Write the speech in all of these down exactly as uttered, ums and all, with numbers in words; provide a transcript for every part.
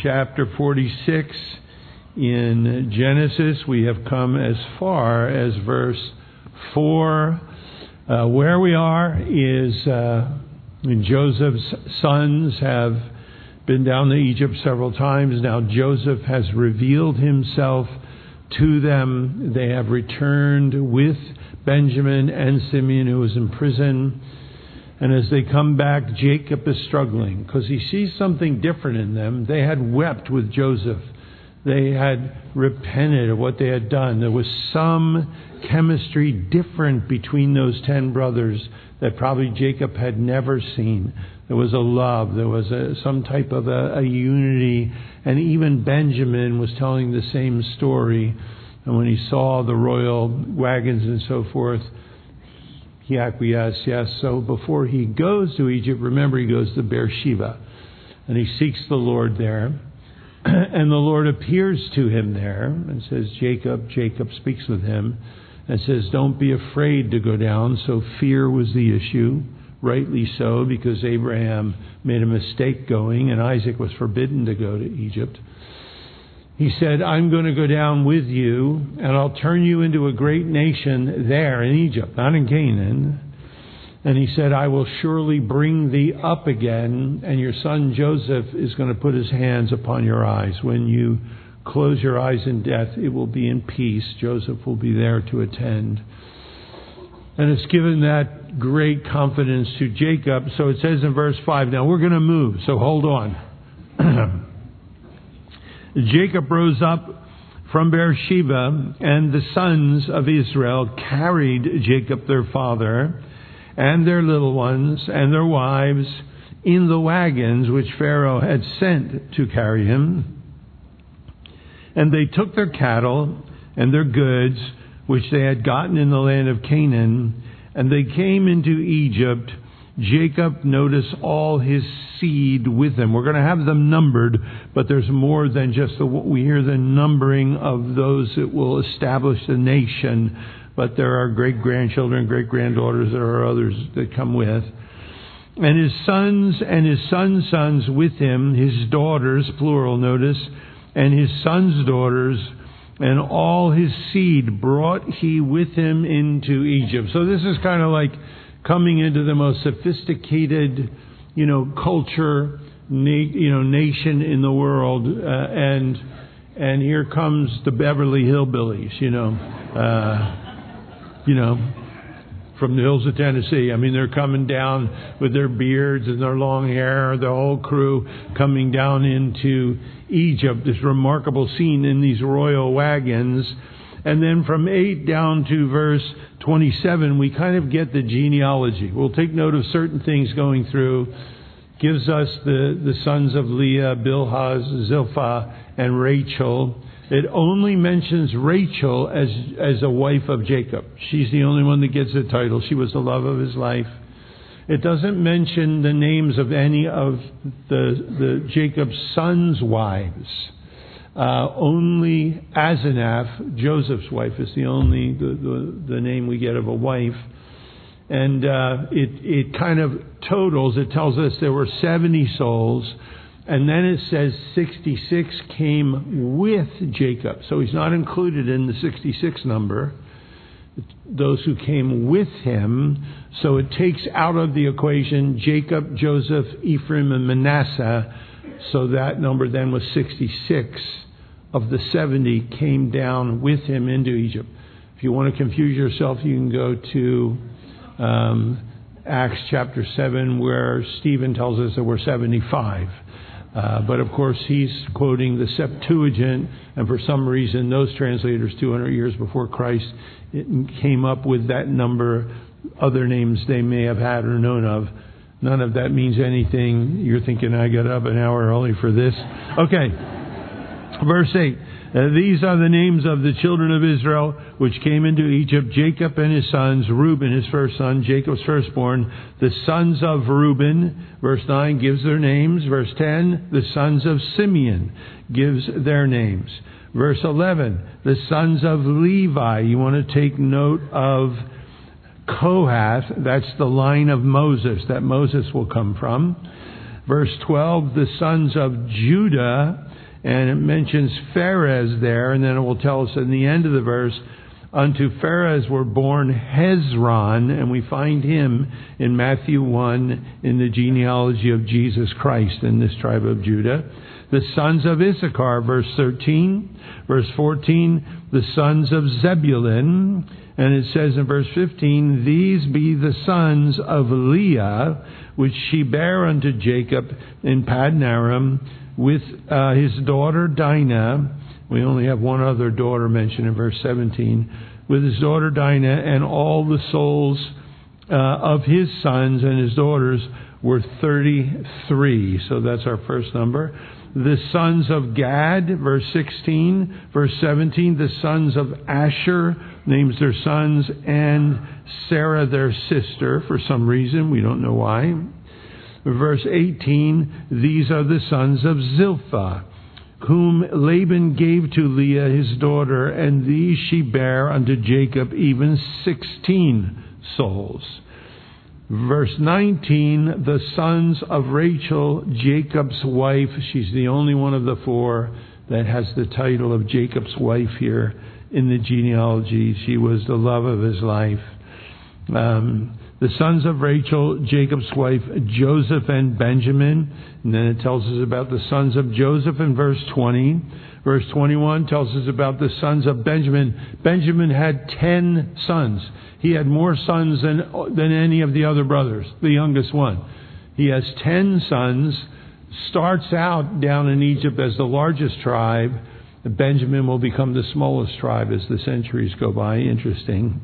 chapter forty-six in Genesis. We have come as far as verse four. Uh, where we are is uh, Joseph's sons have been down to Egypt several times. Now Joseph has revealed himself to them. They have returned with Benjamin and Simeon, who was in prison. And as they come back, Jacob is struggling because he sees something different in them. They had wept with Joseph. They had repented of what they had done. There was some chemistry different between those ten brothers that probably Jacob had never seen. There was a love. There was a, some type of a, a unity. And even Benjamin was telling the same story. And when he saw the royal wagons and so forth, he acquiesced, yes. So before he goes to Egypt, remember he goes to Beersheba. And he seeks the Lord there. And the Lord appears to him there and says, Jacob, Jacob speaks with him and says, don't be afraid to go down. So fear was the issue, rightly so, because Abraham made a mistake going and Isaac was forbidden to go to Egypt. He said, I'm going to go down with you and I'll turn you into a great nation there in Egypt, not in Canaan. And he said, I will surely bring thee up again, and your son Joseph is going to put his hands upon your eyes. When you close your eyes in death, it will be in peace. Joseph will be there to attend. And it's given that great confidence to Jacob. So it says in verse five, now we're going to move, so hold on. Jacob rose up from Beersheba, and the sons of Israel carried Jacob their father, and their little ones, and their wives, in the wagons which Pharaoh had sent to carry him. And they took their cattle and their goods, which they had gotten in the land of Canaan, and they came into Egypt. Jacob, notice all his seed with them. We're going to have them numbered, but there's more than just the, we hear the numbering of those that will establish the nation. But there are great-grandchildren, great-granddaughters, there are others that come with. And his sons and his sons' sons with him, his daughters, plural, notice, and his sons' daughters, and all his seed brought he with him into Egypt. So this is kind of like coming into the most sophisticated, you know, culture, na- you know, nation in the world, uh, and and here comes the Beverly Hillbillies, you know. Uh, You know, from the hills of Tennessee. I mean, they're coming down with their beards and their long hair, the whole crew coming down into Egypt. This remarkable scene in these royal wagons. And then from eight down to verse twenty-seven, we kind of get the genealogy. We'll take note of certain things going through. Gives us the, the sons of Leah, Bilhah, Zilpah, and Rachel. It only mentions Rachel as as a wife of Jacob. She's the only one that gets the title. She was the love of his life. It doesn't mention the names of any of the, the Jacob's sons' wives. Uh, only Asenath, Joseph's wife, is the only the, the, the name we get of a wife. And uh, it it kind of totals. It tells us there were seventy souls. And then it says sixty-six came with Jacob. So he's not included in the sixty-six number. Those who came with him. So it takes out of the equation Jacob, Joseph, Ephraim, and Manasseh. So that number then was sixty-six of the seventy came down with him into Egypt. If you want to confuse yourself, you can go to um, Acts chapter seven, where Stephen tells us there were seventy-five. Uh, but of course, he's quoting the Septuagint, and for some reason, those translators two hundred years before Christ it came up with that number, other names they may have had or known of. None of that means anything. You're thinking, I got up an hour early for this. Okay, verse eight. Uh, these are the names of the children of Israel which came into Egypt, Jacob and his sons, Reuben his first son, Jacob's firstborn, the sons of Reuben. Verse nine gives their names. Verse ten, the sons of Simeon gives their names. Verse eleven, the sons of Levi. You want to take note of Kohath. That's the line of Moses that Moses will come from. Verse twelve, the sons of Judah. and it mentions Pharez there, and then it will tell us in the end of the verse, unto Pharez were born Hezron, and we find him in Matthew one in the genealogy of Jesus Christ in this tribe of Judah. The sons of Issachar, verse thirteen. Verse fourteen, the sons of Zebulun. And it says in verse fifteen, these be the sons of Leah, which she bare unto Jacob in Paddan Aram, with uh, his daughter Dinah. We only have one other daughter mentioned in verse seventeen. With his daughter Dinah, and all the souls uh, of his sons and his daughters were thirty-three. So that's our first number. The sons of Gad, verse sixteen. Verse seventeen, the sons of Asher, names their sons, and Sarah their sister, for some reason, we don't know why. Verse eighteen, these are the sons of Zilpah, whom Laban gave to Leah his daughter, and these she bare unto Jacob, even sixteen souls. Verse nineteen, the sons of Rachel, Jacob's wife. She's the only one of the four that has the title of Jacob's wife here in the genealogy. She was the love of his life. Um, the sons of Rachel, Jacob's wife, Joseph and Benjamin. And then it tells us about the sons of Joseph in verse twenty. Verse twenty-one tells us about the sons of Benjamin. Benjamin had ten sons. He had more sons than, than any of the other brothers, the youngest one. He has ten sons, starts out down in Egypt as the largest tribe. Benjamin will become the smallest tribe as the centuries go by. Interesting.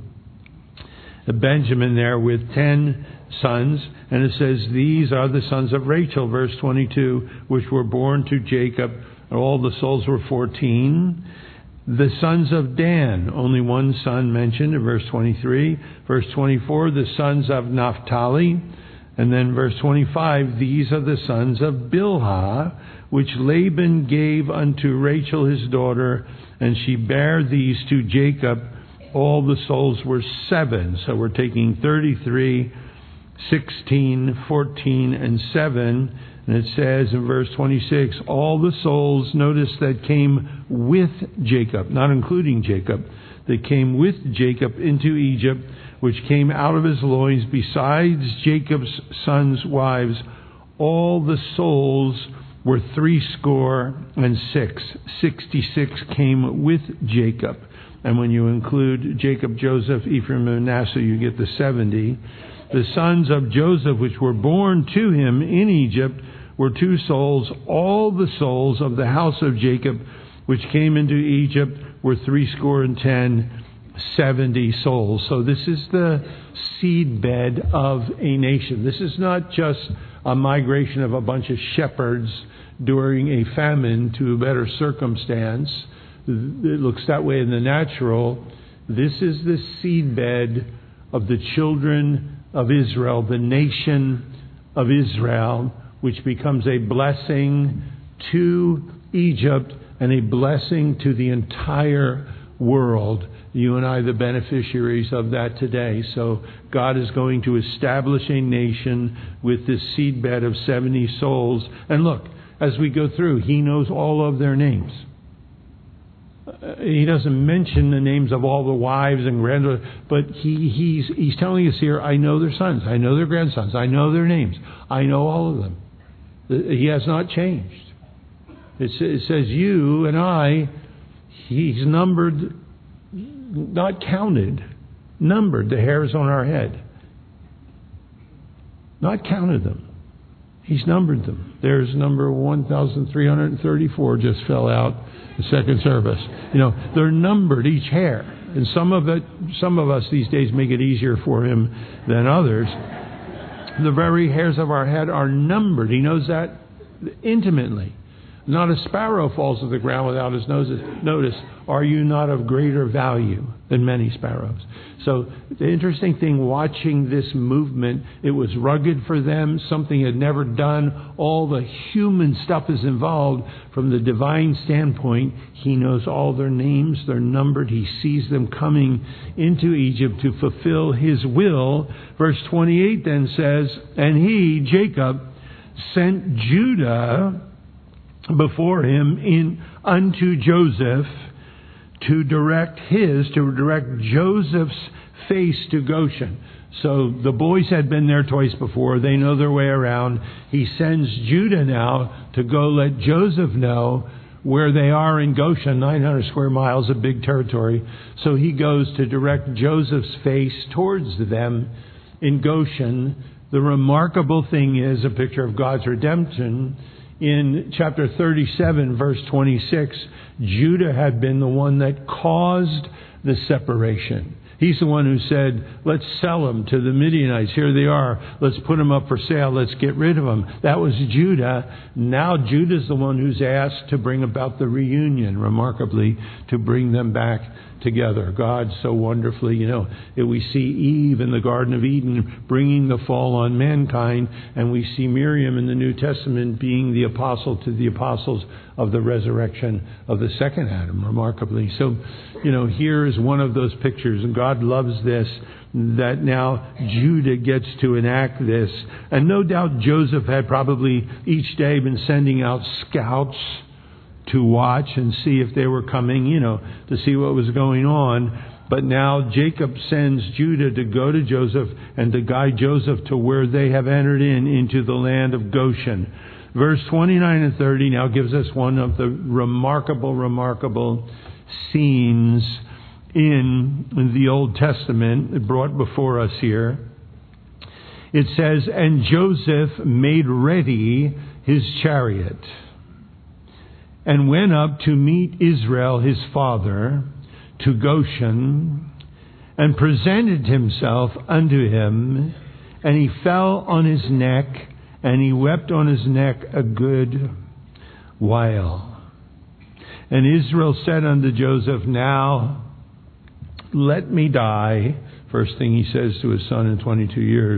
Benjamin there with ten sons, and it says, these are the sons of Rachel, verse twenty-two, which were born to Jacob. All the souls were fourteen. The sons of Dan, only one son mentioned in verse twenty-three. Verse twenty-four, the sons of Naphtali. And then verse twenty-five, these are the sons of Bilhah, which Laban gave unto Rachel his daughter, and she bare these to Jacob. All the souls were seven. So we're taking thirty-three, sixteen, fourteen, and seven. And it says in verse twenty-six, all the souls, notice, that came with Jacob, not including Jacob, that came with Jacob into Egypt, which came out of his loins, besides Jacob's sons' wives, all the souls were threescore and six. Sixty-six came with Jacob. And when you include Jacob, Joseph, Ephraim, and Manasseh, you get the seventy. The sons of Joseph, which were born to him in Egypt, were two souls. All the souls of the house of Jacob, which came into Egypt, were threescore and ten, seventy souls. So this is the seedbed of a nation. This is not just a migration of a bunch of shepherds during a famine to a better circumstance. It looks that way in the natural. This is the seedbed of the children of Israel, the nation of Israel, which becomes a blessing to Egypt and a blessing to the entire world. You and I, the beneficiaries of that today. So God is going to establish a nation with this seedbed of seventy souls. And look, as we go through, He knows all of their names. He doesn't mention the names of all the wives and granddaughters, but he, he's, he's telling us here, I know their sons, I know their grandsons, I know their names, I know all of them. He has not changed. It, it says you and I, He's numbered, not counted, numbered the hairs on our head. Not counted them. He's numbered them. There's number one thousand three hundred thirty-four just fell out the second service. You know, they're numbered, each hair. And some of it, some of us these days make it easier for Him than others. The very hairs of our head are numbered. He knows that intimately. Not a sparrow falls to the ground without His notice. Notice, are you not of greater value than many sparrows? So the interesting thing, watching this movement, it was rugged for them, something had never done. All the human stuff is involved. From the divine standpoint, He knows all their names, they're numbered. He sees them coming into Egypt to fulfill His will. Verse twenty-eight then says, and He, Jacob, sent Judah before him in unto Joseph to direct his, to direct Joseph's face to Goshen. So the boys had been there twice before. They know their way around. He sends Judah now to go let Joseph know where they are in Goshen, nine hundred square miles, a big territory. So he goes to direct Joseph's face towards them in Goshen. The remarkable thing is a picture of God's redemption. In chapter thirty-seven, verse twenty-six, Judah had been the one that caused the separation. He's the one who said, let's sell them to the Midianites. Here they are. Let's put them up for sale. Let's get rid of them. That was Judah. Now Judah's the one who's asked to bring about the reunion, remarkably, to bring them back together. God so wonderfully, you know, we see Eve in the Garden of Eden bringing the fall on mankind, and we see Miriam in the New Testament being the apostle to the apostles of the resurrection of the second Adam, remarkably. So, you know, here is one of those pictures, and God loves this, that now Judah gets to enact this. And no doubt Joseph had probably each day been sending out scouts to watch and see if they were coming, you know, to see what was going on. But now Jacob sends Judah to go to Joseph and to guide Joseph to where they have entered in, into the land of Goshen. Verse twenty-nine and thirty now gives us one of the remarkable, remarkable scenes in the Old Testament brought before us here. It says, and Joseph made ready his chariot and went up to meet Israel his father to Goshen, and presented himself unto him, and he fell on his neck, and he wept on his neck a good while. And Israel said unto Joseph, now let me die. First thing he says to his son in twenty-two years.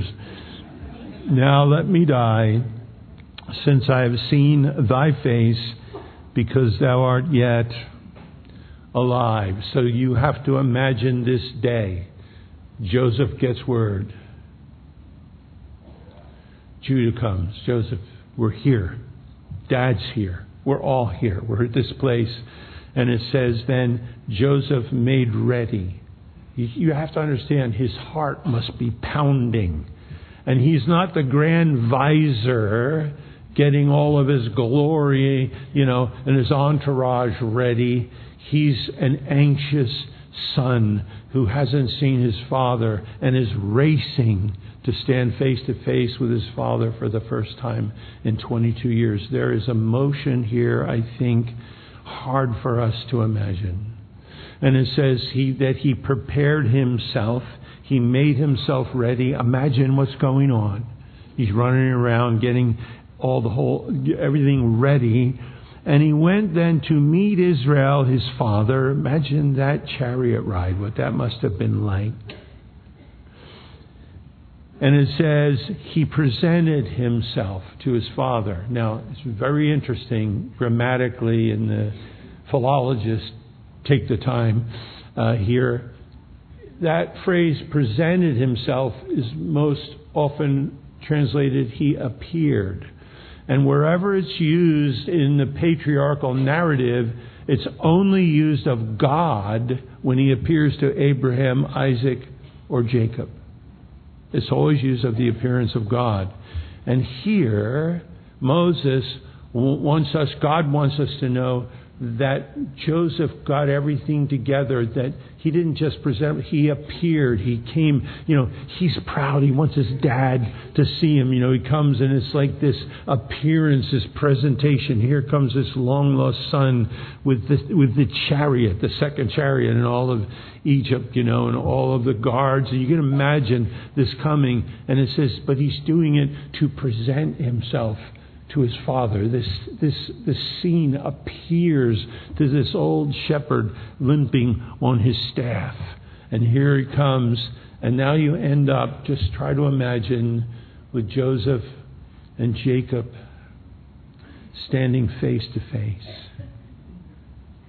Now let me die, since I have seen thy face, because thou art yet alive. So you have to imagine this day. Joseph gets word. Judah comes. Joseph, we're here. Dad's here. We're all here. We're at this place. And it says then, Joseph made ready. You, you have to understand, his heart must be pounding. And he's not the grand visor getting all of his glory, you know, and his entourage ready. He's an anxious son who hasn't seen his father and is racing to stand face to face with his father for the first time in twenty-two years. There is emotion here, I think, hard for us to imagine. And it says he that he prepared himself. He made himself ready. Imagine what's going on. He's running around getting all the whole, everything ready. And he went then to meet Israel, his father. Imagine that chariot ride, what that must have been like. And it says he presented himself to his father. Now, it's very interesting grammatically, and the philologists take the time uh, here. That phrase, presented himself, is most often translated, he appeared. And wherever it's used in the patriarchal narrative, it's only used of God when he appears to Abraham, Isaac, or Jacob. It's always used of the appearance of God. And here, Moses wants us, God wants us to know that Joseph got everything together, that he didn't just present, he appeared, he came, you know, he's proud, he wants his dad to see him, you know, he comes and it's like this appearance, this presentation. Here comes this long lost son with the, with the chariot, the second chariot in all of Egypt, you know, and all of the guards, and you can imagine this coming, and it says, but he's doing it to present himself to his father. This this this scene appears to this old shepherd limping on his staff. And here he comes. And now you end up, just try to imagine, with Joseph and Jacob standing face to face.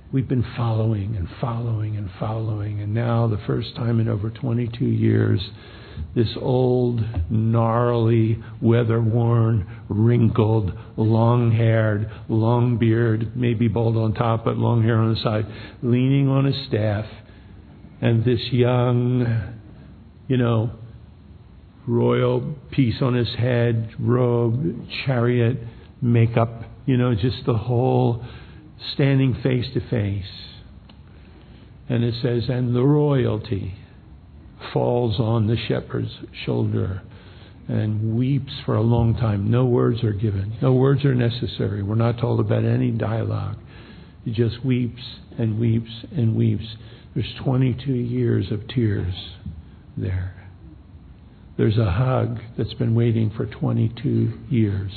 we've been following and following and following. And now, the first time in over twenty-two years, this old, gnarly, weather-worn, wrinkled, long-haired, long-beard, maybe bald on top, but long hair on the side, leaning on his staff, and this young, you know, royal piece on his head, robe, chariot, makeup, you know, just the whole standing face to face. And it says, and the royalty falls on the shepherd's shoulder and weeps for a long time. No words are given. No words are necessary. We're not told about any dialogue. He just weeps and weeps and weeps. There's twenty-two years of tears there. There's a hug that's been waiting for twenty-two years.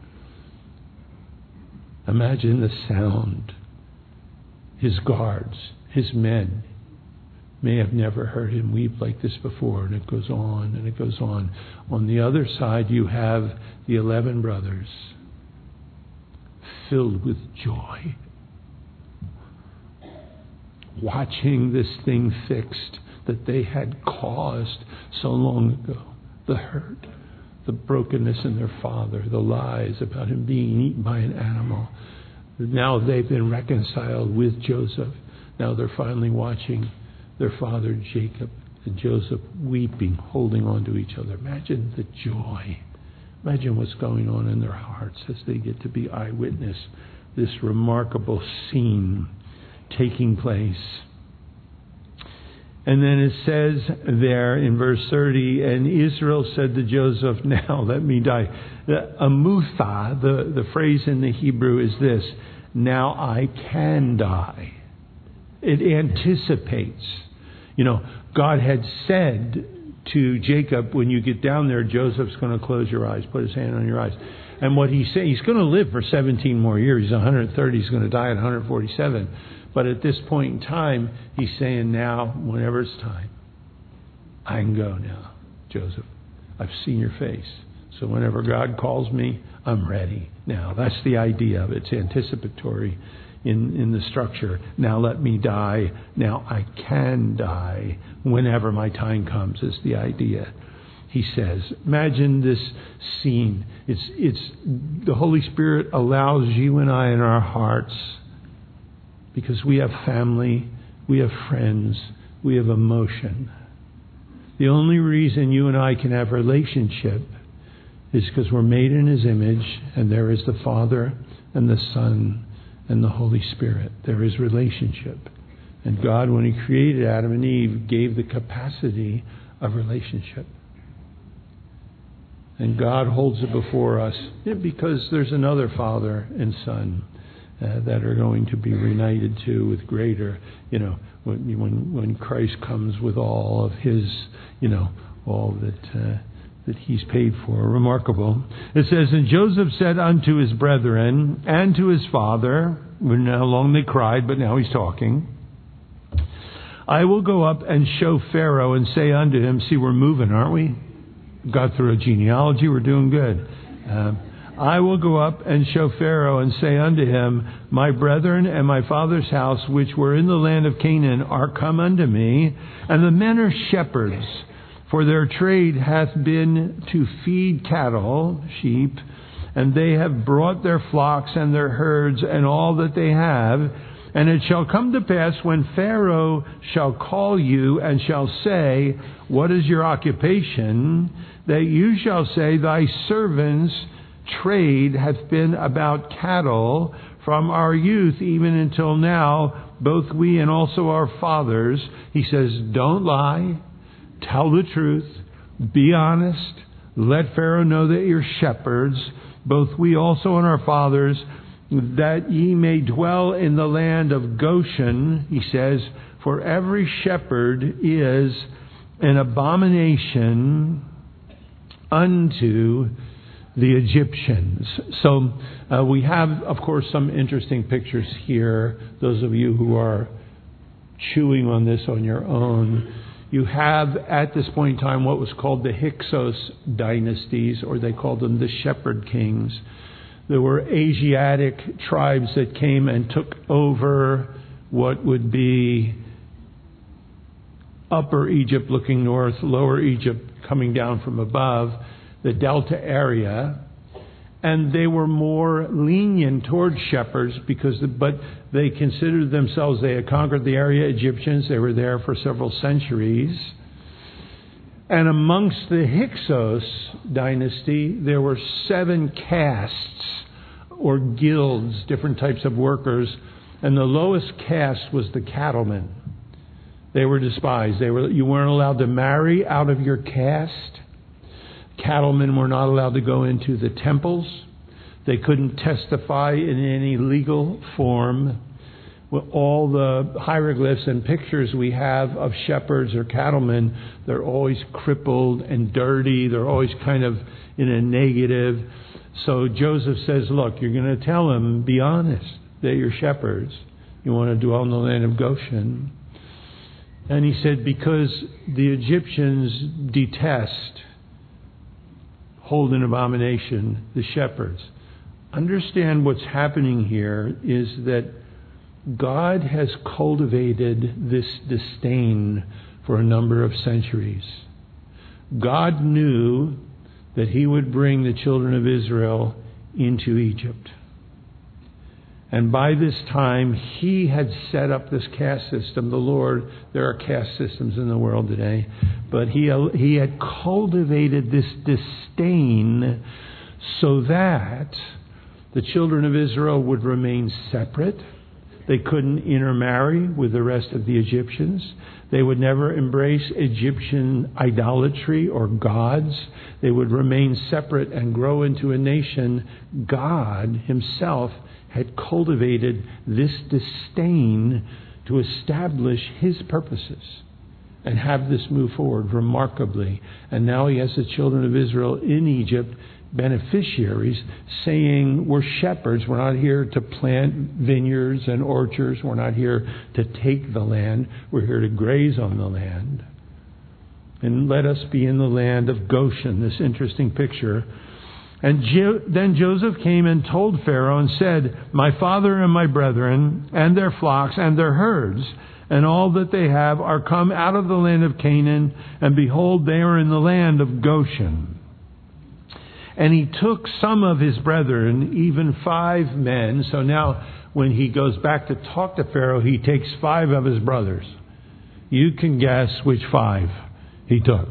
Imagine the sound. His guards, his men, may have never heard him weep like this before. And it goes on and it goes on. On the other side, you have the eleven brothers filled with joy, watching this thing fixed that they had caused so long ago. The hurt, the brokenness in their father, the lies about him being eaten by an animal. Now they've been reconciled with Joseph. Now they're finally watching their father Jacob and Joseph weeping, holding on to each other. Imagine the joy. Imagine what's going on in their hearts as they get to be eyewitness this remarkable scene taking place. And then it says there in verse thirty, and Israel said to Joseph, now let me die. The amutha, the, the phrase in the Hebrew is this, now I can die. It anticipates. You know, God had said to Jacob, when you get down there, Joseph's going to close your eyes, put his hand on your eyes. And what he said, he's going to live for seventeen more years. He's one hundred thirty. He's going to die at one hundred forty-seven. But at this point in time, he's saying now, whenever it's time, I can go now, Joseph. I've seen your face. So whenever God calls me, I'm ready. Now, that's the idea of it. It's anticipatory in, in the structure. Now let me die. Now I can die whenever my time comes is the idea. He says, imagine this scene. It's, it's, the Holy Spirit allows you and I in our hearts, because we have family, we have friends, we have emotion. The only reason you and I can have relationship is because we're made in His image, and there is the Father and the Son and the Holy Spirit. There is relationship. And God, when He created Adam and Eve, gave the capacity of relationship. And God holds it before us because there's another Father and Son uh, that are going to be reunited to with greater, you know, when when, when Christ comes with all of His, you know, all that uh, that He's paid for. Remarkable. It says, and Joseph said unto his brethren and to his father, when how long they cried, but now he's talking, I will go up and show Pharaoh and say unto him, see, we're moving, aren't we? Got through a genealogy, we're doing good. Uh, I will go up and show Pharaoh and say unto him, my brethren and my father's house, which were in the land of Canaan, are come unto me, and the men are shepherds, for their trade hath been to feed cattle, sheep, and they have brought their flocks and their herds and all that they have. And it shall come to pass when Pharaoh shall call you and shall say, what is your occupation? That you shall say, thy servants' trade hath been about cattle from our youth even until now, both we and also our fathers. He says, don't lie, tell the truth, be honest, let Pharaoh know that you're shepherds, both we also and our fathers, that ye may dwell in the land of Goshen, he says, for every shepherd is an abomination unto the Egyptians. So uh, we have, of course, some interesting pictures here. Those of you who are chewing on this on your own, you have at this point in time what was called the Hyksos dynasties, or they called them the shepherd kings. There were Asiatic tribes that came and took over what would be Upper Egypt looking north, Lower Egypt coming down from above, the Delta area. And they were more lenient towards shepherds because, the, but they considered themselves, they had conquered the area, Egyptians. They were there for several centuries. And amongst the Hyksos dynasty, there were seven castes or guilds, different types of workers. And the lowest caste was the cattlemen. They were despised. They were, you weren't allowed to marry out of your caste. Cattlemen were not allowed to go into the temples. They couldn't testify in any legal form. All the hieroglyphs and pictures we have of shepherds or cattlemen, they're always crippled and dirty. They're always kind of in a negative. So Joseph says, look, you're going to tell them, be honest, that you're shepherds. You want to dwell in the land of Goshen. And he said, because the Egyptians detest, hold in abomination, the shepherds. Understand what's happening here is that God has cultivated this disdain for a number of centuries. God knew that he would bring the children of Israel into Egypt. And by this time, he had set up this caste system. The Lord, there are caste systems in the world today. But he, he had cultivated this disdain so that the children of Israel would remain separate. They couldn't intermarry with the rest of the Egyptians. They would never embrace Egyptian idolatry or gods. They would remain separate and grow into a nation. God himself had cultivated this disdain to establish his purposes and have this move forward remarkably. And now he has the children of Israel in Egypt, beneficiaries, saying, we're shepherds. We're not here to plant vineyards and orchards. We're not here to take the land. We're here to graze on the land. And let us be in the land of Goshen, this interesting picture. And Jo- then Joseph came and told Pharaoh and said, my father and my brethren and their flocks and their herds and all that they have are come out of the land of Canaan, and behold, they are in the land of Goshen. And he took some of his brethren, even five men. So now when he goes back to talk to Pharaoh, he takes five of his brothers. You can guess which five he took.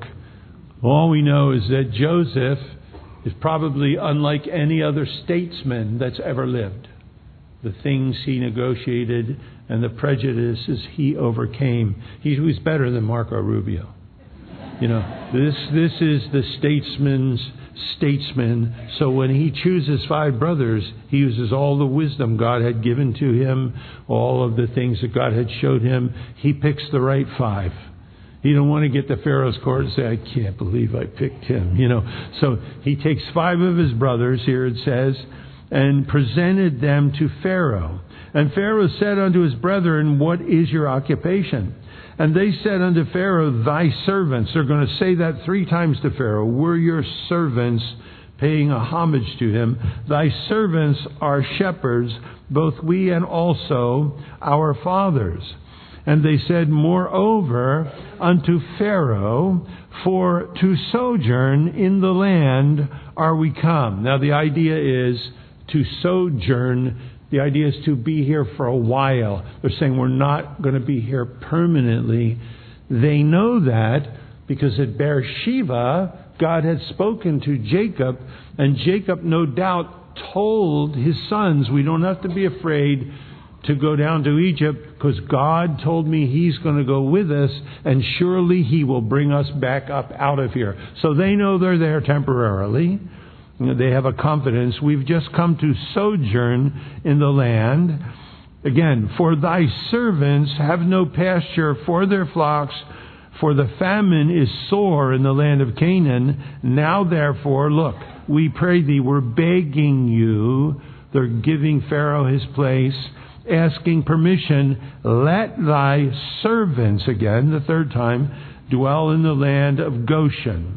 All we know is that Joseph is probably unlike any other statesman that's ever lived. The things he negotiated and the prejudices he overcame. He was better than Marco Rubio. You know, this this is the statesman's statesman. So when he chooses five brothers, he uses all the wisdom God had given to him, all of the things that God had showed him. He picks the right five. He don't want to get to Pharaoh's court and say, I can't believe I picked him. You know, so he takes five of his brothers, here it says, and presented them to Pharaoh. And Pharaoh said unto his brethren, what is your occupation? And they said unto Pharaoh, thy servants. They're going to say that three times to Pharaoh. We're your servants, paying a homage to him. Thy servants are shepherds, both we and also our fathers. And they said, moreover, unto Pharaoh, for to sojourn in the land are we come. Now the idea is to sojourn. The idea is to be here for a while. They're saying we're not going to be here permanently. They know that because at Beersheba, God had spoken to Jacob, and Jacob no doubt told his sons, we don't have to be afraid to go down to Egypt because God told me he's going to go with us, and surely he will bring us back up out of here. So they know they're there temporarily. They have a confidence. We've just come to sojourn in the land. Again, for thy servants have no pasture for their flocks, for the famine is sore in the land of Canaan. Now therefore, look, we pray thee, we're begging you. They're giving Pharaoh his place, asking permission. Let thy servants, again, the third time, dwell in the land of Goshen.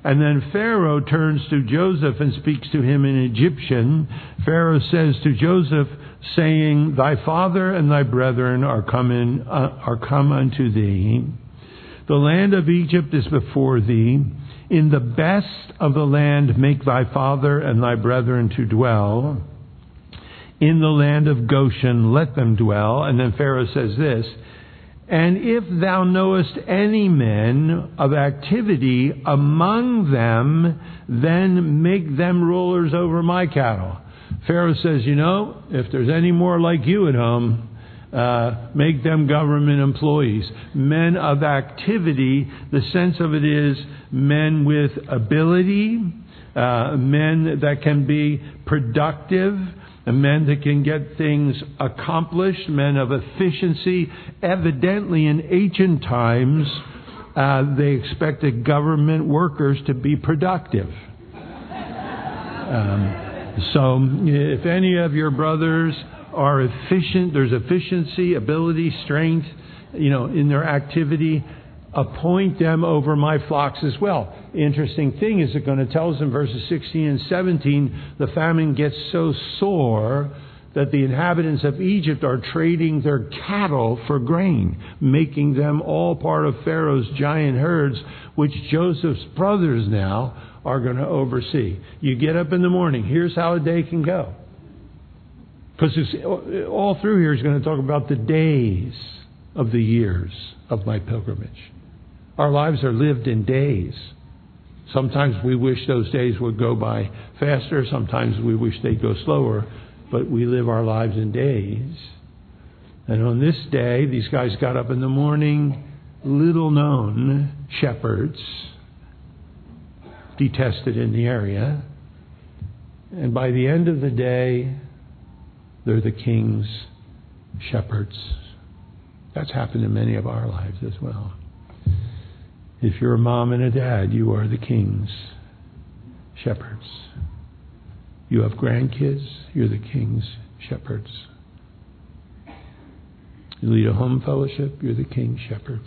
And then Pharaoh turns to Joseph and speaks to him in Egyptian. Pharaoh says to Joseph, saying, Thy father and thy brethren are come, in, uh, are come unto thee. The land of Egypt is before thee. In the best of the land make thy father and thy brethren to dwell. In the land of Goshen let them dwell. And then Pharaoh says this, And if thou knowest any men of activity among them, then make them rulers over my cattle. Pharaoh says, you know, if there's any more like you at home, uh, make them government employees. Men of activity, the sense of it is men with ability, uh, men that can be productive, men that can get things accomplished, men of efficiency. Evidently, in ancient times, uh, they expected government workers to be productive. Um, so, if any of your brothers are efficient, there's efficiency, ability, strength, you know, in their activity, appoint them over my flocks as well. The interesting thing is it going to tell us in verses sixteen and seventeen, the famine gets so sore that the inhabitants of Egypt are trading their cattle for grain, making them all part of Pharaoh's giant herds, which Joseph's brothers now are going to oversee. You get up in the morning, here's how a day can go. Because all through here is going to talk about the days of the years of my pilgrimage. Our lives are lived in days. Sometimes we wish those days would go by faster. Sometimes we wish they'd go slower. But we live our lives in days. And on this day, these guys got up in the morning, little known shepherds, detested in the area. And by the end of the day, they're the king's shepherds. That's happened in many of our lives as well. If you're a mom and a dad, you are the king's shepherds. You have grandkids, you're the king's shepherds. You lead a home fellowship, you're the king's shepherds.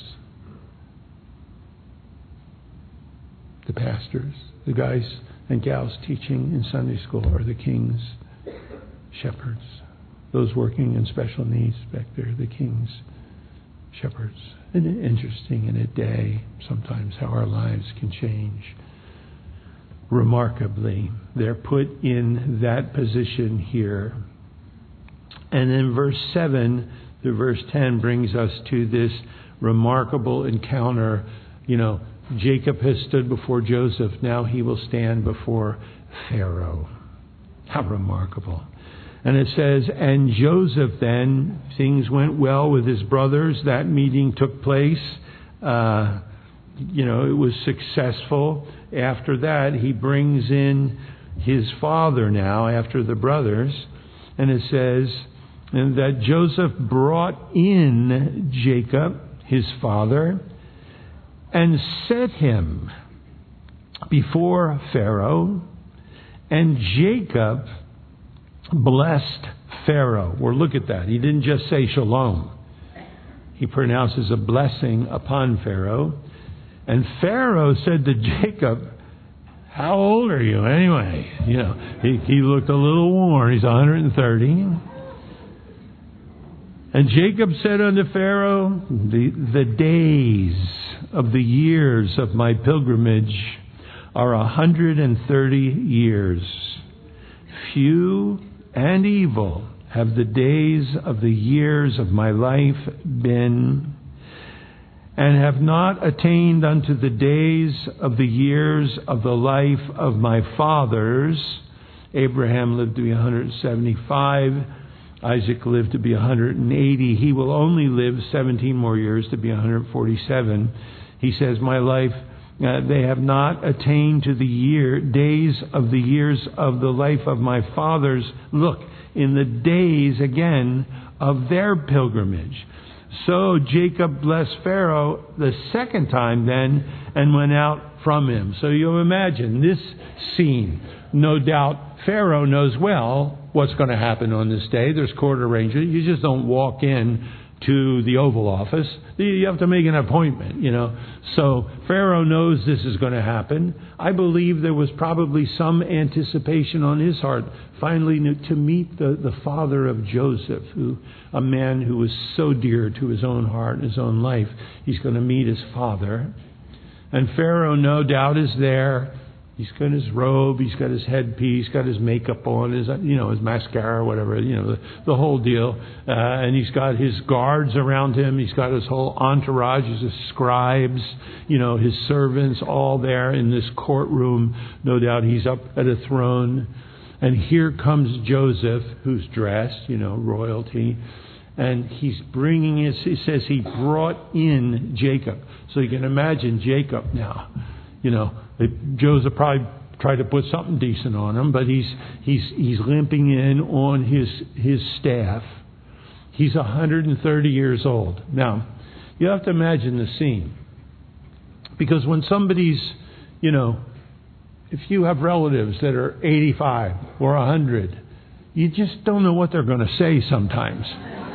The pastors, the guys and gals teaching in Sunday school are the king's shepherds. Those working in special needs back there, the king's shepherds. Isn't it interesting in a day sometimes how our lives can change? Remarkably, they're put in that position here. And then verse seven through verse ten brings us to this remarkable encounter. You know, Jacob has stood before Joseph. Now he will stand before Pharaoh. How remarkable. And it says, and Joseph then, things went well with his brothers. That meeting took place. Uh, you know, it was successful. After that, he brings in his father now, after the brothers. And it says, and that Joseph brought in Jacob, his father, and set him before Pharaoh. And Jacob blessed Pharaoh. Well, look at that. He didn't just say shalom. He pronounces a blessing upon Pharaoh. And Pharaoh said to Jacob, how old are you anyway? You know, he, he looked a little worn. He's one hundred thirty. And Jacob said unto Pharaoh, the, the days of the years of my pilgrimage are a hundred and thirty years. Few and evil have the days of the years of my life been, and have not attained unto the days of the years of the life of my fathers. Abraham lived to be one hundred seventy-five. Isaac lived to be one hundred eighty. He will only live seventeen more years to be one hundred forty-seven. He says, my life, uh, they have not attained to the year, days of the years of the life of my fathers. Look, in the days, again, of their pilgrimage. So Jacob blessed Pharaoh the second time then and went out from him. So you imagine this scene. No doubt Pharaoh knows well what's going to happen on this day. There's court arrangement. You just don't walk in to the Oval Office. You have to make an appointment, you know. So Pharaoh knows this is going to happen. I believe there was probably some anticipation on his heart, finally to meet the, the father of Joseph, who a man who was so dear to his own heart and his own life. He's going to meet his father. And Pharaoh, no doubt, is there. He's got his robe, he's got his headpiece, got his makeup on, his you know his mascara, whatever, you know the, the whole deal. Uh, and he's got his guards around him. He's got his whole entourage, his scribes, you know, his servants, all there in this courtroom. No doubt he's up at a throne. And here comes Joseph, who's dressed, you know, royalty. And he's bringing his, he says he brought in Jacob. So you can imagine Jacob now, you know. Joseph probably tried to put something decent on him, but he's he's he's limping in on his his staff. He's one hundred thirty years old. Now, you have to imagine the scene. Because when somebody's, you know, if you have relatives that are eighty-five or one hundred, you just don't know what they're going to say sometimes.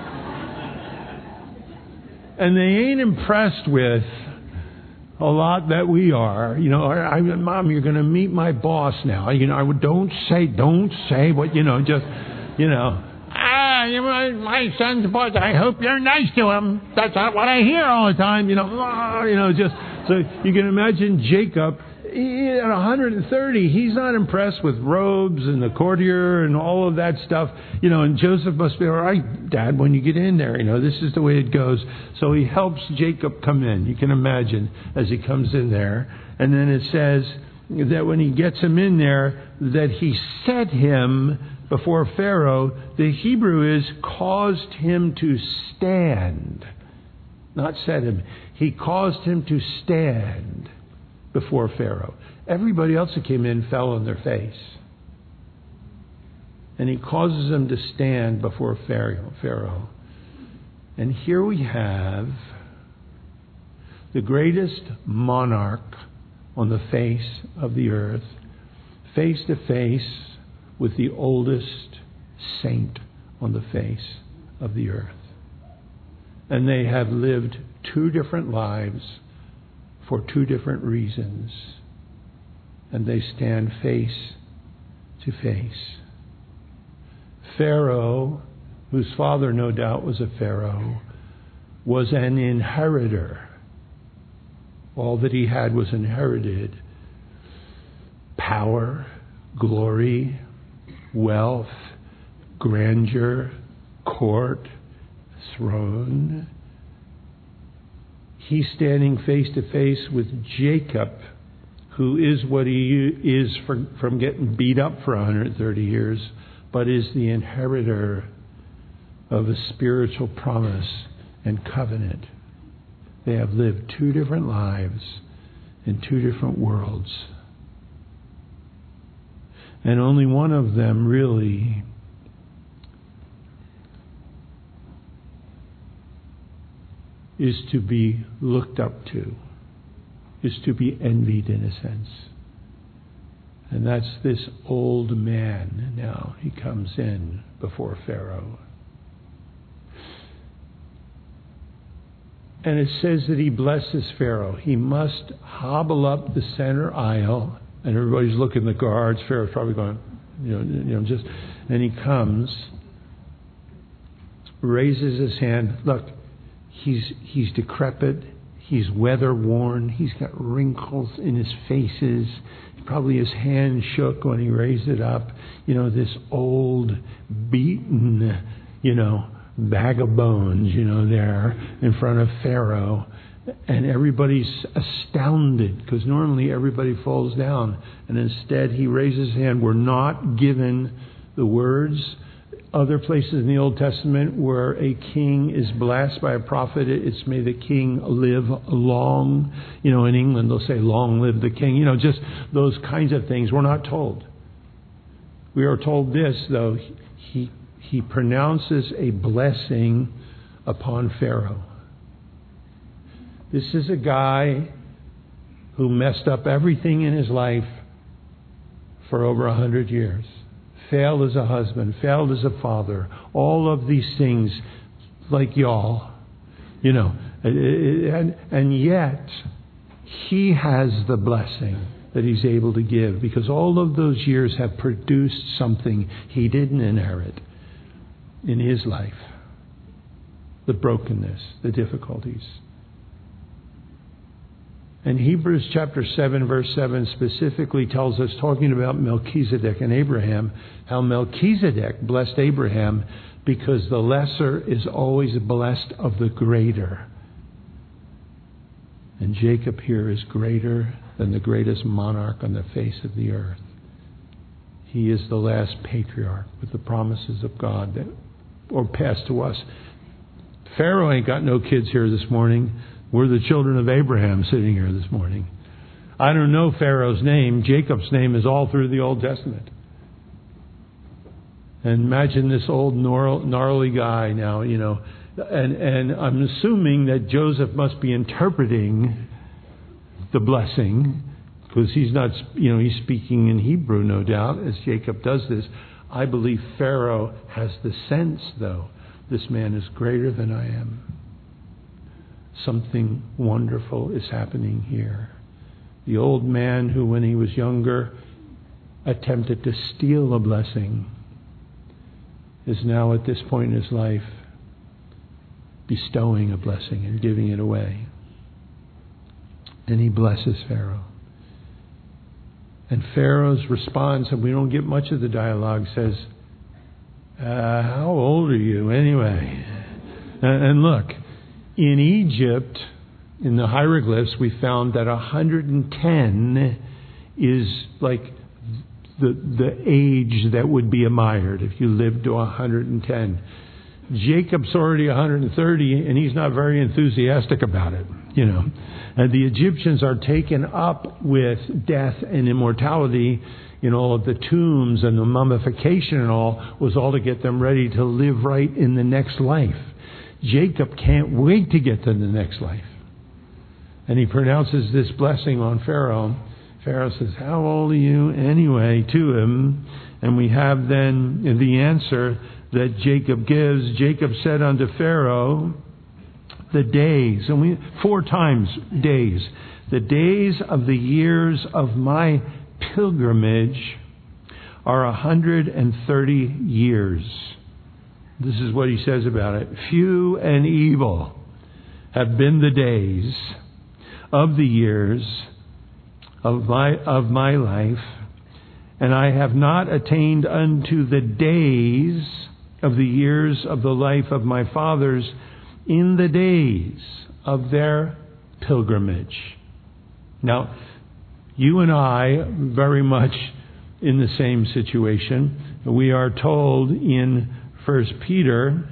And they ain't impressed with a lot that we are. You know, I, I, Mom, you're going to meet my boss now. You know, I would, don't say, don't say what, you know, just, you know, ah, you know, my son's boss, I hope you're nice to him. That's not what I hear all the time, you know, ah, you know, just, so you can imagine Jacob, he, at one hundred thirty, he's not impressed with robes and the courtier and all of that stuff, you know, and Joseph must be, all right, Dad, when you get in there, you know, this is the way it goes. So he helps Jacob come in. You can imagine as he comes in there. And then it says that when he gets him in there, that he set him before Pharaoh. The Hebrew is caused him to stand, not set him. He caused him to stand before Pharaoh. Everybody else that came in fell on their face. And he causes them to stand before Pharaoh. Pharaoh. And here we have the greatest monarch on the face of the earth, face to face with the oldest saint on the face of the earth. And they have lived two different lives for two different reasons. And they stand face to face. Pharaoh, whose father no doubt was a pharaoh, was an inheritor. All that he had was inherited. Power, glory, wealth, grandeur, court, throne. He's standing face to face with Jacob, who is what he is for, from getting beat up for one hundred thirty years, but is the inheritor of a spiritual promise and covenant. They have lived two different lives in two different worlds. And only one of them really is to be looked up to, is to be envied in a sense. And that's this old man now. He comes in before Pharaoh. And it says that he blesses Pharaoh. He must hobble up the center aisle, and everybody's looking at the guards. Pharaoh's probably going, you know, you know, just, and he comes, raises his hand. Look, he's he's decrepit. He's weather worn. He's got wrinkles in his faces. Probably his hand shook when he raised it up. You know, this old, beaten, you know, bag of bones, you know, there in front of Pharaoh. And everybody's astounded because normally everybody falls down. And instead he raises his hand. We're not given the words. Other places in the Old Testament where a king is blessed by a prophet, it's may the king live long. You know, in England they'll say, long live the king. You know, just those kinds of things. We're not told. We are told this, though. He, he pronounces a blessing upon Pharaoh. This is a guy who messed up everything in his life for over a hundred years. Failed as a husband, failed as a father, all of these things like y'all, You know, and, and yet he has the blessing that he's able to give, because all of those years have produced something he didn't inherit in his life. The brokenness, the difficulties. And Hebrews chapter seven, verse seven specifically tells us, talking about Melchizedek and Abraham, how Melchizedek blessed Abraham because the lesser is always blessed of the greater. And Jacob here is greater than the greatest monarch on the face of the earth. He is the last patriarch with the promises of God that are passed to us. Pharaoh ain't got no kids here this morning. We're the children of Abraham sitting here this morning. I don't know Pharaoh's name. Jacob's name is all through the Old Testament. And imagine this old gnarly guy now, you know. And, and I'm assuming that Joseph must be interpreting the blessing, because he's not, you know, he's speaking in Hebrew, no doubt, as Jacob does this. I believe Pharaoh has the sense, though, this man is greater than I am. Something wonderful is happening here. The old man who, when he was younger, attempted to steal a blessing, is now at this point in his life bestowing a blessing and giving it away. And he blesses Pharaoh. And Pharaoh's response, and we don't get much of the dialogue, says, uh, how old are you anyway? And, and look, in Egypt, in the hieroglyphs, we found that one hundred ten is like the, the age that would be admired if you lived to one hundred ten. Jacob's already one hundred thirty, and he's not very enthusiastic about it, you know. And the Egyptians are taken up with death and immortality in all of the tombs, and the mummification and all was all to get them ready to live right in the next life. Jacob can't wait to get to the next life. And he pronounces this blessing on Pharaoh. Pharaoh says, how old are you anyway, to him? And we have then the answer that Jacob gives. Jacob said unto Pharaoh, the days, and we four times days, the days of the years of my pilgrimage are a hundred and thirty years. This is what he says about it. Few and evil have been the days of the years of my of my life, and I have not attained unto the days of the years of the life of my fathers in the days of their pilgrimage. Now, you and I very much in the same situation. We are told in First Peter,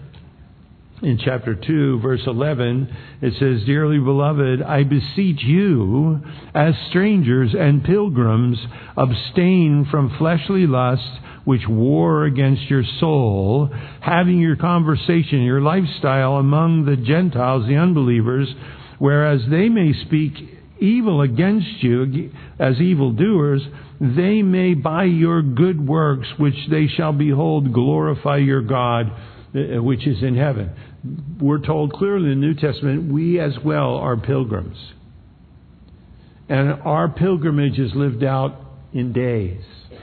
in chapter two, verse eleven, it says, dearly beloved, I beseech you, as strangers and pilgrims, abstain from fleshly lusts which war against your soul, having your conversation, your lifestyle among the Gentiles, the unbelievers, whereas they may speak evil against you as evildoers, they may by your good works, which they shall behold, glorify your God, which is in heaven. We're told clearly in the New Testament, we as well are pilgrims. And our pilgrimage is lived out in days.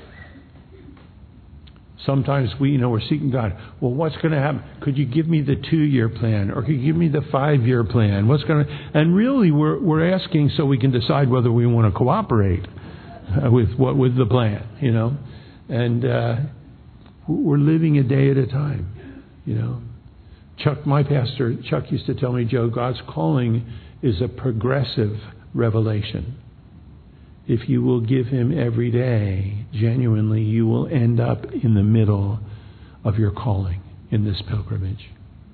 Sometimes we, you know, we're seeking God. Well, what's going to happen? Could you give me the two-year plan, or could you give me the five-year plan? What's going to? And really, we're we're asking so we can decide whether we want to cooperate with what with the plan, you know. And uh, we're living a day at a time, you know. Chuck, my pastor, Chuck used to tell me, Joe, God's calling is a progressive revelation. If you will give him every day, genuinely, you will end up in the middle of your calling in this pilgrimage.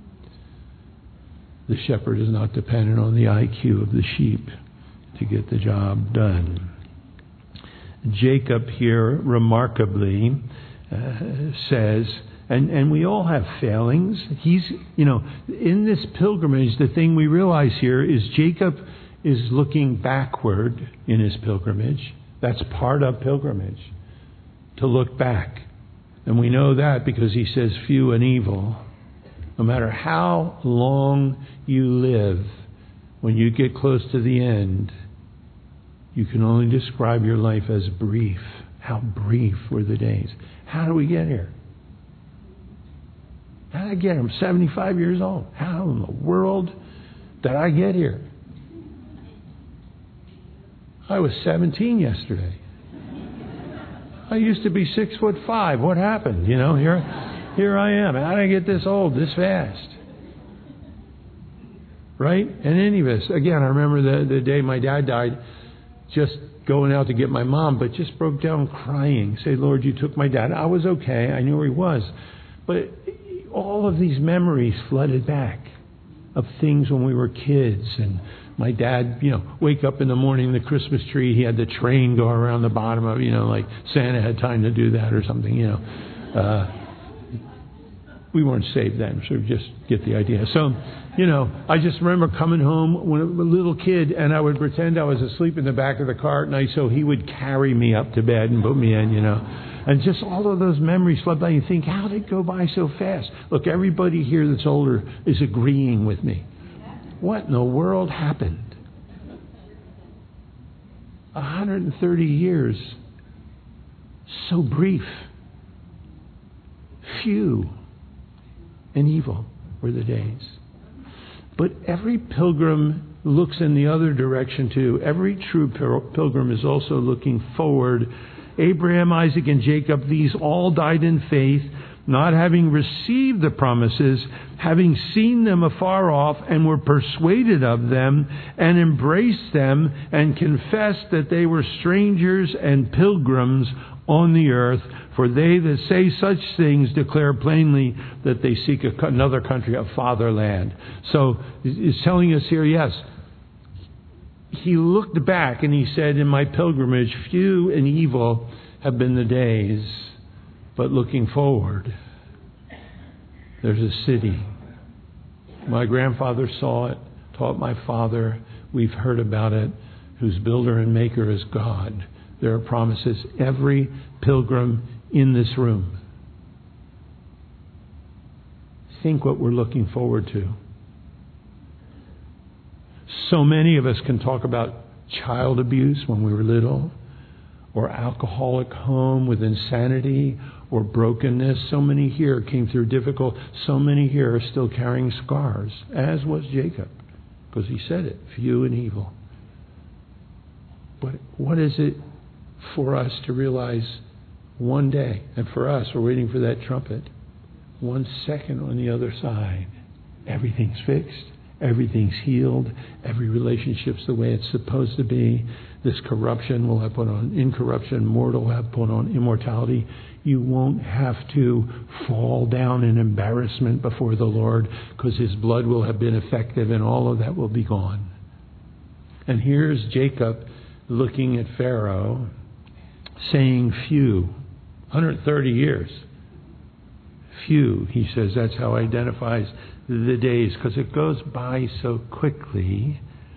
The shepherd is not dependent on the I Q of the sheep to get the job done. Jacob here remarkably uh, says, and, and we all have failings. He's, you know, in this pilgrimage, the thing we realize here is Jacob is looking backward in his pilgrimage. That's part of pilgrimage, to look back. And we know that because he says few and evil No matter how long you live, when you get close to the end, you can only describe your life as brief. How brief were the days. How do we get here? How did I get here? I'm seventy-five years old. How in the world did I get here? I was seventeen yesterday. I used to be six foot five. What happened? You know, here, here I am. How did I get this old this fast? Right? And any of us, again, I remember the, the day my dad died, just going out to get my mom, but just broke down crying. Say, Lord, you took my dad. I was okay. I knew where he was. But all of these memories flooded back of things when we were kids. And my dad, you know, wake up in the morning, the Christmas tree, he had the train go around the bottom of, you know, like Santa had time to do that or something, you know. Uh, we weren't saved then, so just get the idea. So, you know, I just remember coming home when I was a little kid, and I would pretend I was asleep in the back of the car at night, so he would carry me up to bed and put me in, you know. And just all of those memories flood by. You think, how did it go by so fast? Look, everybody here that's older is agreeing with me. What in the world happened? one hundred thirty years. So brief. Few and evil were the days. But every pilgrim looks in the other direction too. Every true pilgrim is also looking forward. Abraham, Isaac, and Jacob, these all died in faith, not having received the promises, having seen them afar off, and were persuaded of them, and embraced them, and confessed that they were strangers and pilgrims on the earth. For they that say such things declare plainly that they seek a, another country, a fatherland. So it's telling us here, yes, he looked back and he said, in my pilgrimage, few and evil have been the days, but looking forward, there's a city. My grandfather saw it, taught my father. We've heard about it, whose builder and maker is God. There are promises. Every pilgrim in this room. Think what we're looking forward to. So many of us can talk about child abuse when we were little, or alcoholic home with insanity, or brokenness. So many here came through difficult. So many here are still carrying scars, as was Jacob, because he said it, few and evil. But what is it for us to realize one day, and for us, we're waiting for that trumpet, one second on the other side, everything's fixed, everything's healed, every relationship's the way it's supposed to be. This corruption will have put on incorruption, mortal will have put on immortality. You won't have to fall down in embarrassment before the Lord, because His blood will have been effective and all of that will be gone. And here's Jacob looking at Pharaoh, saying few, one hundred thirty years. Few, he says, that's how he identifies the days, because it goes by so quickly.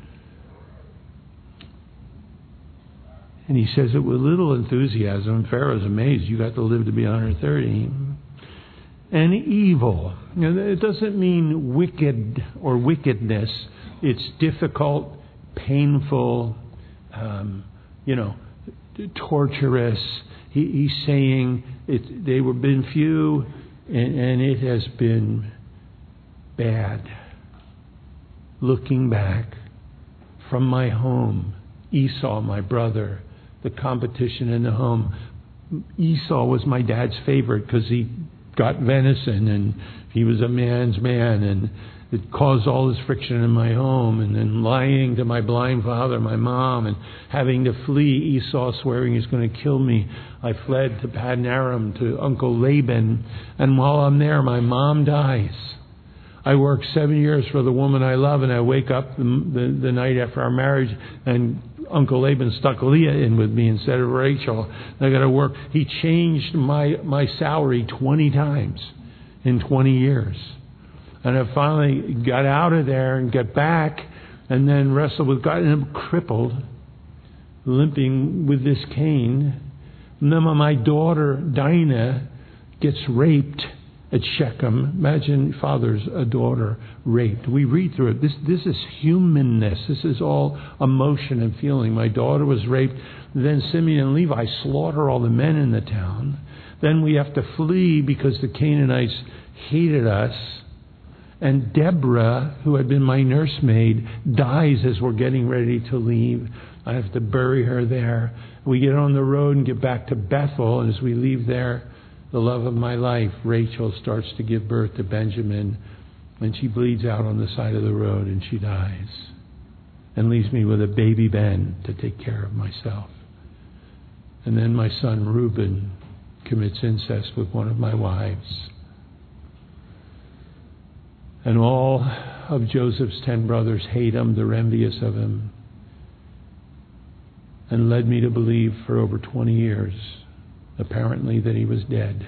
And he says it with little enthusiasm. Pharaoh's amazed. You got to live to be one hundred thirty. And evil. You know, it doesn't mean wicked or wickedness. It's difficult, painful, um, you know, torturous. He, he's saying it, they were been few, and, and it has been bad. Looking back from my home, Esau, my brother, the competition in the home. Esau was my dad's favorite because he got venison and he was a man's man, and it caused all this friction in my home, and then lying to my blind father, my mom, and having to flee, Esau swearing he's going to kill me. I fled to Paddan Aram to Uncle Laban, and while I'm there, my mom dies. I worked seven years for the woman I love, and I wake up the, the, the night after our marriage, and Uncle Laban stuck Leah in with me instead of Rachel. I got to work. He changed my, my salary twenty times in twenty years. And I finally got out of there and got back, and then wrestled with God, and I'm crippled, limping with this cane. And then my daughter, Dinah, gets raped at Shechem. Imagine father's a daughter raped. We read through it. This, this is humanness. This is all emotion and feeling. My daughter was raped. Then Simeon and Levi slaughter all the men in the town. Then we have to flee because the Canaanites hated us. And Deborah, who had been my nursemaid, dies as we're getting ready to leave. I have to bury her there. We get on the road and get back to Bethel. And as we leave there, the love of my life, Rachel, starts to give birth to Benjamin. And she bleeds out on the side of the road and she dies. And leaves me with a baby Ben to take care of myself. And then my son Reuben commits incest with one of my wives. And all of Joseph's ten brothers hate him, they're envious of him. And led me to believe for over twenty years, apparently, that he was dead.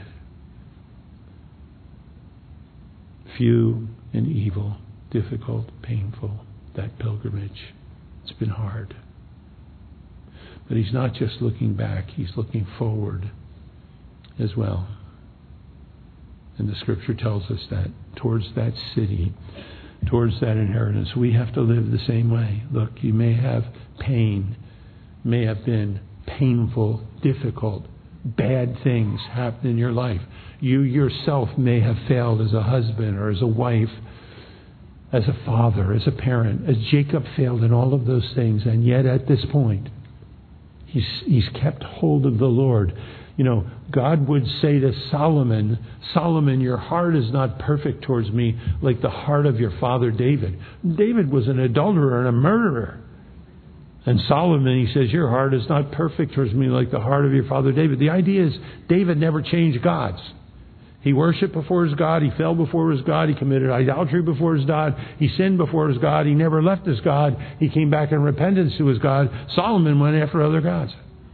Few and evil, difficult, painful, that pilgrimage. It's been hard. But he's not just looking back, he's looking forward as well. And the scripture tells us that towards that city, towards that inheritance, we have to live the same way. Look, you may have pain, may have been painful, difficult, bad things happen in your life. You yourself may have failed as a husband or as a wife, as a father, as a parent, as Jacob failed in all of those things. And yet at this point, he's, he's kept hold of the Lord. You know, God would say to Solomon, Solomon, your heart is not perfect towards me like the heart of your father David. David was an adulterer and a murderer. And Solomon, he says, your heart is not perfect towards me like the heart of your father David. The idea is David never changed gods. He worshipped before his God. He fell before his God. He committed idolatry before his God. He sinned before his God. He never left his God. He came back in repentance to his God. Solomon went after other gods.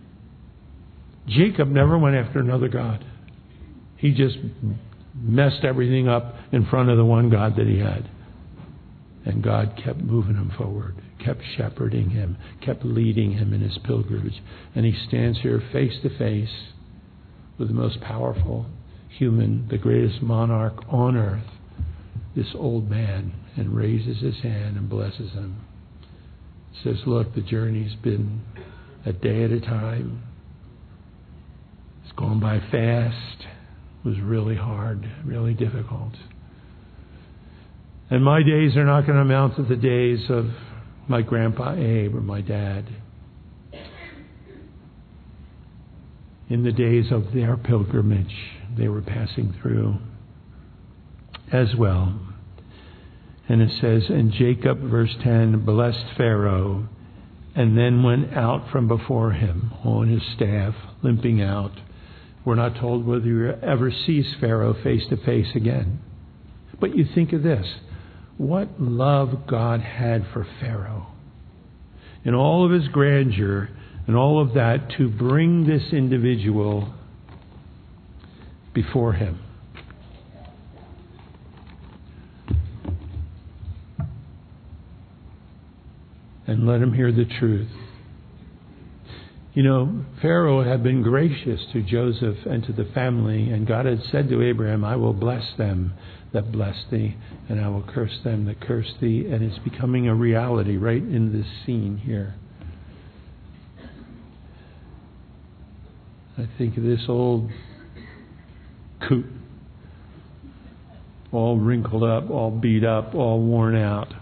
Jacob never went after another god. He just messed everything up in front of the one God that he had. And God kept moving him forward, kept shepherding him, kept leading him in his pilgrimage. And he stands here face to face with the most powerful human, the greatest monarch on earth, this old man, and raises his hand and blesses him. Says, look, the journey's been a day at a time. It's gone by fast. It was really hard, really difficult. And my days are not going to amount to the days of my grandpa Abe or my dad. In the days of their pilgrimage, they were passing through as well. And it says, and Jacob, verse ten, blessed Pharaoh, and then went out from before him on his staff, limping out. We're not told whether he ever sees Pharaoh face to face again. But you think of this. What love God had for Pharaoh. In all of his grandeur and all of that, to bring this individual before him. And let him hear the truth. You know, Pharaoh had been gracious to Joseph and to the family, and God had said to Abraham, I will bless them that bless thee, and I will curse them that curse thee. And it's becoming a reality right in this scene here. I think of this old coot, all wrinkled up, all beat up, all worn out.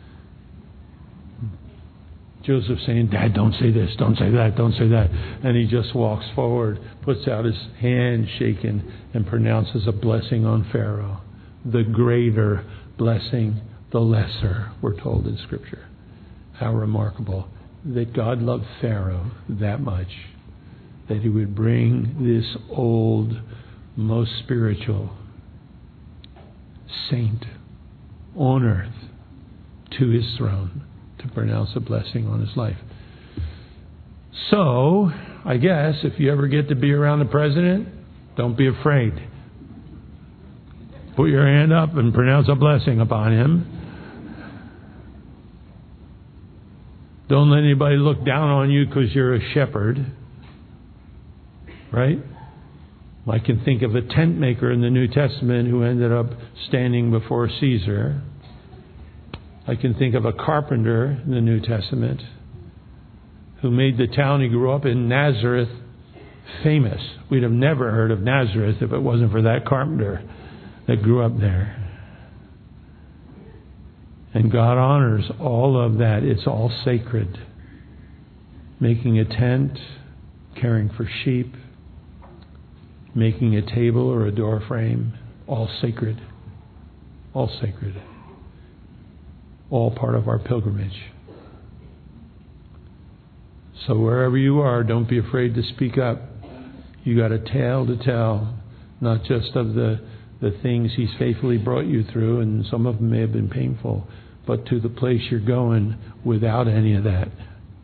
Joseph saying, Dad, don't say this, don't say that, don't say that. And he just walks forward, puts out his hand shaken, and pronounces a blessing on Pharaoh. The greater blessing, the lesser, we're told in Scripture. How remarkable that God loved Pharaoh that much, that he would bring this old, most spiritual saint on earth to his throne to pronounce a blessing on his life. So, I guess, if you ever get to be around the president, don't be afraid. Put your hand up and pronounce a blessing upon him. Don't let anybody look down on you because you're a shepherd. Right? I can think of a tent maker in the New Testament who ended up standing before Caesar. I can think of a carpenter in the New Testament who made the town he grew up in, Nazareth, famous. We'd have never heard of Nazareth if it wasn't for that carpenter that grew up there. And God honors all of that. It's all sacred. Making a tent, caring for sheep, making a table or a door frame, all sacred. All sacred. All part of our pilgrimage. So wherever you are, don't be afraid to speak up. You got a tale to tell, not just of the, the things He's faithfully brought you through, and some of them may have been painful, but to the place you're going without any of that.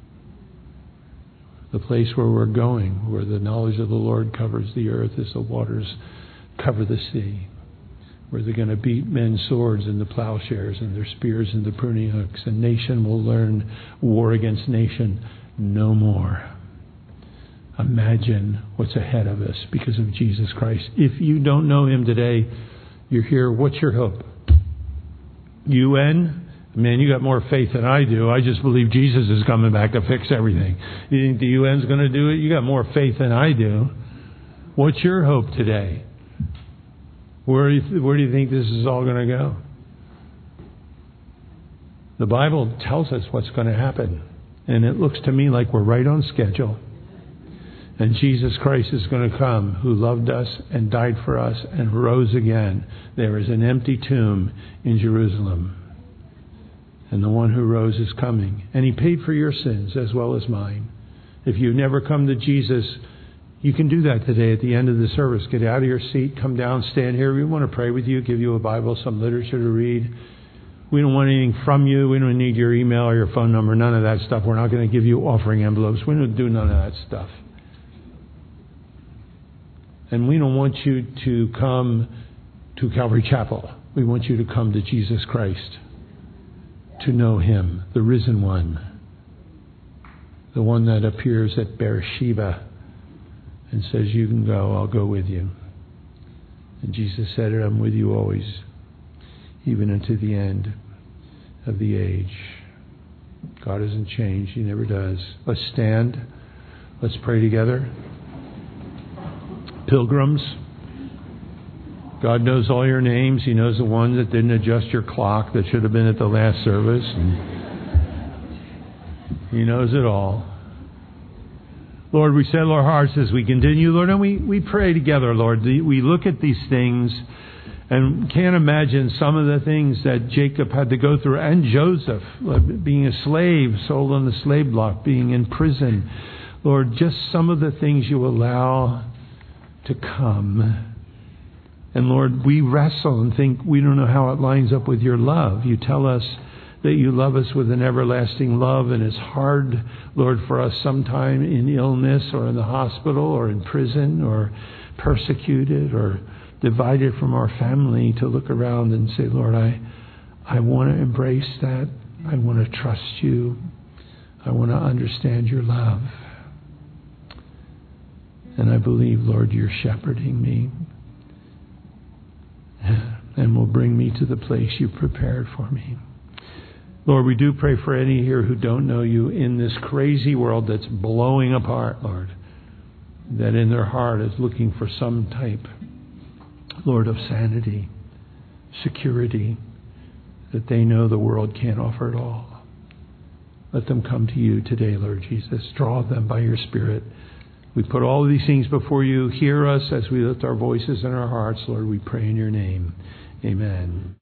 The place where we're going, where the knowledge of the Lord covers the earth as the waters cover the sea. Where they're going to beat men's swords into plowshares and their spears into pruning hooks. And nation will learn war against nation no more. Imagine what's ahead of us because of Jesus Christ. If you don't know Him today, you're here. What's your hope? U N? Man, you got more faith than I do. I just believe Jesus is coming back to fix everything. You think the U N's going to do it? You got more faith than I do. What's your hope today? Where do you, th- where do you think this is all going to go? The Bible tells us what's going to happen. And it looks to me like we're right on schedule. And Jesus Christ is going to come, who loved us and died for us and rose again. There is an empty tomb in Jerusalem. And the one who rose is coming. And He paid for your sins as well as mine. If you've never come to Jesus, you can do that today at the end of the service. Get out of your seat, come down, stand here. We want to pray with you, give you a Bible, some literature to read. We don't want anything from you. We don't need your email or your phone number, none of that stuff. We're not going to give you offering envelopes. We don't do none of that stuff. And we don't want you to come to Calvary Chapel. We want you to come to Jesus Christ, to know Him, the risen one, the one that appears at Beersheba and says, you can go, I'll go with you. And Jesus said, I'm with you always, even unto the end of the age. God hasn't changed. He never does. Let's stand. Let's pray together. Pilgrims, God knows all your names. He knows the ones that didn't adjust your clock that should have been at the last service. And He knows it all. Lord, we settle our hearts as we continue, Lord, and we, we pray together, Lord. We look at these things and can't imagine some of the things that Jacob had to go through, and Joseph, being a slave, sold on the slave block, being in prison. Lord, just some of the things you allow to come. And Lord, we wrestle and think we don't know how it lines up with your love. You tell us that you love us with an everlasting love, and it's hard, Lord, for us sometime in illness or in the hospital or in prison or persecuted or divided from our family to look around and say, Lord, I, I want to embrace that. I want to trust you. I want to understand your love. And I believe, Lord, you're shepherding me and will bring me to the place you prepared for me. Lord, we do pray for any here who don't know you in this crazy world that's blowing apart, Lord, that in their heart is looking for some type, Lord, of sanity, security, that they know the world can't offer it all. Let them come to you today, Lord Jesus. Draw them by your Spirit. We put all of these things before you. Hear us as we lift our voices and our hearts, Lord. We pray in your name. Amen.